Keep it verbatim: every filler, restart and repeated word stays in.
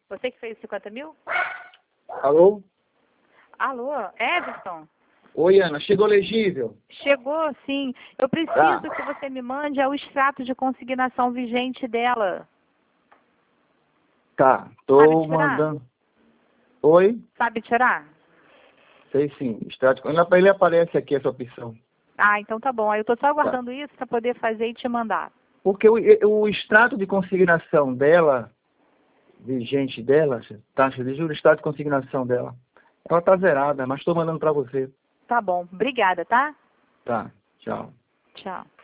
Você que fez os cinquenta mil? Alô? Alô, Everson? Oi, Ana, chegou legível? Chegou, sim. Eu preciso Tá. que você me mande o extrato de consignação vigente dela. Tá, Sabe tô tirar? mandando. Oi? Sabe tirar? Sei sim. Extrato... Ele aparece aqui essa opção. Ah, então tá bom. Aí eu tô só Tá. aguardando isso para poder fazer e te mandar. Porque o, o extrato de consignação dela, vigente dela, taxa de juros, extrato de consignação dela, ela tá zerada, mas estou mandando para você. Tá bom. Obrigada, tá? Tá, tchau. Tchau.